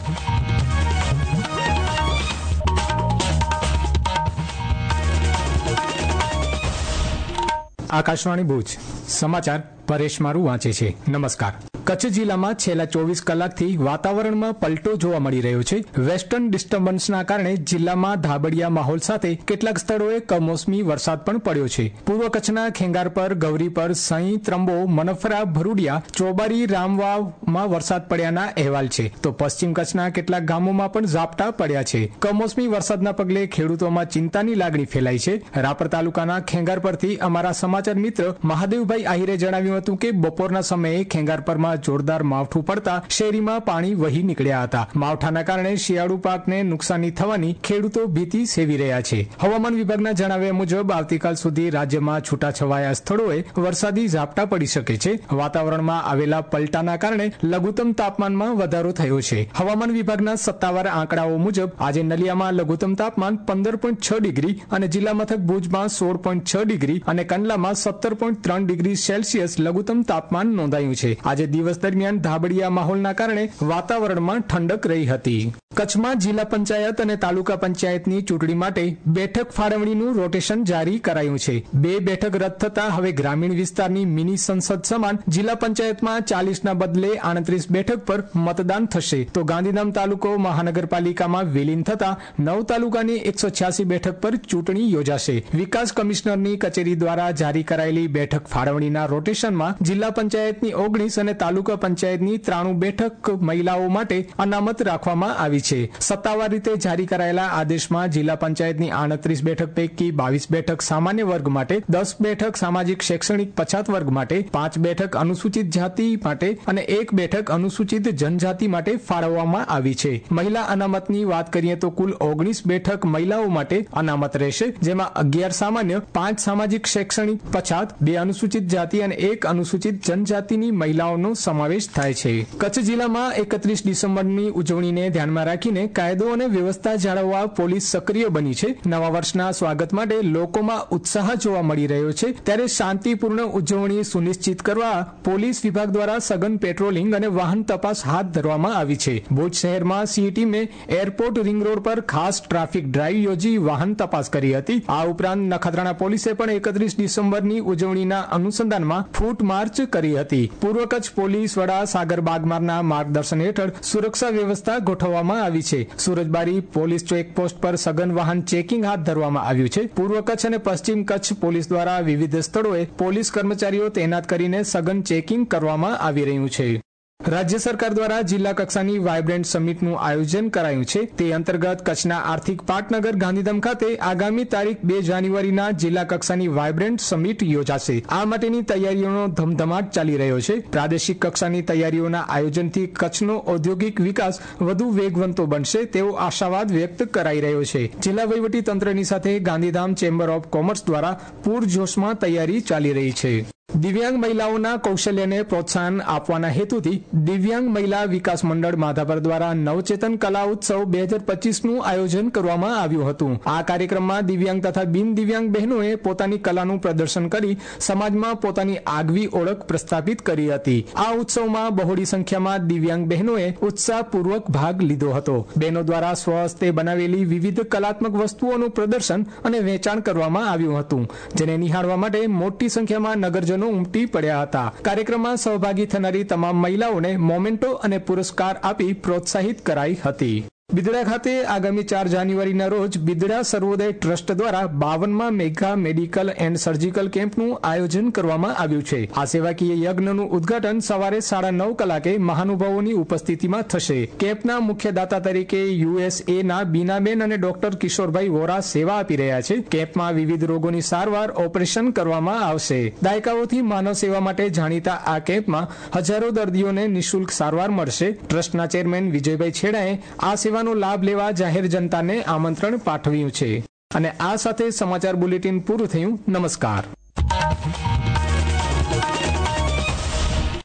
આકાશવાણી ભુજ સમાચાર પરેશ મારું વાંચે છે. નમસ્કાર. કચ્છ જિલ્લામાં છેલ્લા 24 કલાકથી વાતાવરણમાં પલટો જોવા મળી રહ્યો છે. વેસ્ટર્ન ડિસ્ટર્બન્સના કારણે જિલ્લામાં ધાબડિયા માહોલ સાથે કેટલાક સ્થળોએ કમોસમી વરસાદ પણ પડ્યો છે. પૂર્વ કચ્છના ખેંગારપર, ગૌરીપર, સઈ, ત્રંબો, મનફરા, ભરૂડિયા, ચોબારી, રામવાવમાં વરસાદ પડ્યાના અહેવાલ છે, તો પશ્ચિમ કચ્છના કેટલાક ગામોમાં પણ ઝાપટા પડ્યા છે. કમોસમી વરસાદના પગલે ખેડૂતોમાં ચિંતાની લાગણી ફેલાઈ છે. રાપર તાલુકાના ખેંગારપરથી અમારા સમાચાર મિત્ર મહાદેવભાઈ આહિરે જણાવ્યું હતું કે બપોરના સમયે ખેંગારપરમાં જોરદાર માવઠું પડતા શેરીમાં પાણી વહી નીકળ્યા હતા. માવઠાના કારણે શિયાળુ પાકને નુકસાની થવાની ખેડૂતો ભીતિ સેવી રહ્યા છે. હવામાન વિભાગના જણાવ્યા મુજબ આવતીકાલ સુધી રાજ્યમાં છૂટાછવાયા સ્થળોએ વરસાદી ઝાપટા પડી શકે છે. વાતાવરણમાં આવેલા પલટાના કારણે લઘુત્તમ તાપમાનમાં વધારો થયો છે. હવામાન વિભાગના સત્તાવાર આંકડાઓ મુજબ આજે નલિયામાં લઘુત્તમ તાપમાન 15.6 ડિગ્રી અને જિલ્લા મથક ભુજમાં 16.6 ડિગ્રી અને કંડલામાં 17.3 ડિગ્રી સેલ્સિયસ લઘુત્તમ તાપમાન નોંધાયું છે. આજે દિવસ દરમિયાન ધાબડિયા માહોલના કારણે વાતાવરણમાં ઠંડક રહી હતી. કચ્છમાં જિલ્લા પંચાયત અને તાલુકા પંચાયતની ચૂંટણી માટે બેઠક ફાળવણીનું રોટેશન જારી કરાયું છે. 2 બેઠક રદ થતા હવે ગ્રામીણ વિસ્તારની મિની સંસદ સમાન જિલ્લા પંચાયતમાં 40ના બદલે 38 બેઠક પર મતદાન થશે, તો ગાંધીધામ તાલુકો મહાનગરપાલિકામાં વિલીન થતા 9 તાલુકાની 186 બેઠક પર ચૂંટણી યોજાશે. વિકાસ કમિશનરની કચેરી દ્વારા જારી કરાયેલી બેઠક ફાળવણીના રોટેશનમાં જિલ્લા પંચાયતની 19 અને તાલુકા પંચાયતની 93 બેઠક મહિલાઓ માટે અનામત રાખવામાં આવી છે. સત્તાવાર રીતે જારી કરાયેલા આદેશમાં જિલ્લા પંચાયતની 38 બેઠક પૈકી 22 બેઠક સામાન્ય વર્ગ માટે, 10 બેઠક સામાજિક શૈક્ષણિક પછાત વર્ગ માટે, 5 બેઠક અનુસૂચિત જાતિ માટે અને 1 બેઠક અનુસૂચિત જનજાતિ માટે ફાળવવામાં આવી છે. મહિલા અનામતની વાત કરીએ તો કુલ 19 બેઠક મહિલાઓ માટે અનામત રહેશે, જેમાં 11 સામાન્ય, 5 સામાજિક શૈક્ષણિક પછાત, 2 અનુસૂચિત જાતિ અને 1 અનુસૂચિત જનજાતિની મહિલાઓનો સમાવેશ થાય છે. કચ્છ જિલ્લામાં 31 ડિસેમ્બરની ઉજવણીને ધ્યાનમાં રાખીને કાયદો અને વ્યવસ્થા જાળવવા પોલીસ સક્રિય બની છે. નવા વર્ષના સ્વાગત માટે લોકોમાં ઉત્સાહ જોવા મળી રહ્યો છે, ત્યારે શાંતિપૂર્ણ ઉજવણી સુનિશ્ચિત કરવા પોલીસ વિભાગ દ્વારા સઘન પેટ્રોલિંગ અને વાહન તપાસ હાથ ધરવામાં આવી છે. ભુજ શહેરમાં સી ટીમે એરપોર્ટ રિંગ રોડ પર ખાસ ટ્રાફિક ડ્રાઈવ યોજી વાહન તપાસ કરી હતી. આ ઉપરાંત નખત્રાણા પોલીસે પણ 31 ડિસેમ્બરની ઉજવણીના અનુસંધાનમાં ફૂટ માર્ચ કરી હતી. પૂર્વ કચ્છ પોલીસ વડા સાગર બાગમારના માર્ગદર્શન હેઠળ સુરક્ષા વ્યવસ્થા ગોઠવવામાં આવી છે. સુરજબારી પોલીસ ચેકપોસ્ટ પર સઘન વાહન ચેકિંગ હાથ ધરવામાં આવ્યું છે. પૂર્વ કચ્છ અને પશ્ચિમ કચ્છ પોલીસ દ્વારા વિવિધ સ્થળોએ પોલીસ કર્મચારીઓ તૈનાત કરીને સઘન ચેકિંગ કરવામાં આવી રહ્યું છે. રાજ્ય સરકાર દ્વારા જિલ્લા કક્ષાની વાયબ્રન્ટ સમિટનું આયોજન કરાયું છે. તે અંતર્ગત કચ્છના આર્થિક પાટનગર ગાંધીધામ ખાતે આગામી તારીખ 2 જાન્યુઆરીના જિલ્લા કક્ષાની વાયબ્રન્ટ સમિટ યોજાશે. આ માટેની તૈયારીઓનો ધમધમાટ ચાલી રહ્યો છે. પ્રાદેશિક કક્ષાની તૈયારીઓના આયોજનથી કચ્છનો ઔદ્યોગિક વિકાસ વધુ વેગવંતો બનશે તેવો આશાવાદ વ્યક્ત કરાઈ રહ્યો છે. જિલ્લા વહીવટી તંત્રની સાથે ગાંધીધામ ચેમ્બર ઓફ કોમર્સ દ્વારા પૂરજોશમાં તૈયારી ચાલી રહી છે. દિવ્યાંગ મહિલાઓના કૌશલ્યને પ્રોત્સાહન આપવાના હેતુથી દિવ્યાંગ મહિલા વિકાસ મંડળ માધાપર દ્વારા નવચેતન કલા ઉત્સવ 2025નું આયોજન કરવામાં આવ્યું હતું. આ કાર્યક્રમમાં દિવ્યાંગ તથા બિન દિવ્યાંગ બહેનોએ પોતાની કલાનું પ્રદર્શન કરી સમાજમાં પોતાની આગવી ઓળખ પ્રસ્થાપિત કરી હતી. આ ઉત્સવમાં બહોળી સંખ્યામાં દિવ્યાંગ બહેનોએ ઉત્સાહપૂર્વક ભાગ લીધો હતો. બહેનો દ્વારા સ્વહસ્તે બનાવેલી વિવિધ કલાત્મક વસ્તુઓનું પ્રદર્શન અને વેચાણ કરવામાં આવ્યું હતું, જેને નિહાળવા માટે મોટી સંખ્યામાં નગરજનો ઉમટી પડ્યા હતા. કાર્યક્રમમાં સહભાગી થનારી તમામ મહિલાઓને મોમેન્ટો અને પુરસ્કાર આપી પ્રોત્સાહિત કરાઈ હતી. બિદડા ખાતે આગામી 4 જાન્યુઆરીના રોજ બિદડા સર્વોદય ટ્રસ્ટ દ્વારા 52મા મેગા મેડિકલ એન્ડ સર્જિકલ કેમ્પનું આયોજન કરવામાં આવ્યું છે. આ સેવાકીય યજ્ઞનું ઉદ્ઘાટન સવારે 9:30 કલાકે મહાનુભાવોની ઉપસ્થિતિમાં થશે. કેમ્પના મુખ્ય દાતા તરીકે યુએસએના બીનાબેન અને ડોક્ટર કિશોરભાઈ વોરા સેવા આપી રહ્યા છે. કેમ્પમાં વિવિધ રોગોની સારવાર, ઓપરેશન કરવામાં આવશે. દાયકાઓથી માનવ સેવા માટે જાણીતા આ કેમ્પમાં હજારો દર્દીઓને નિઃશુલ્ક સારવાર મળશે. ટ્રસ્ટના ચેરમેન વિજયભાઈ છેડાએ આ સેવાનો લાભ લેવા જાહેર જનતાને આમંત્રણ પાઠવ્યું છે. અને આ સાથે સમાચાર બુલેટિન પૂરું થયું. નમસ્કાર.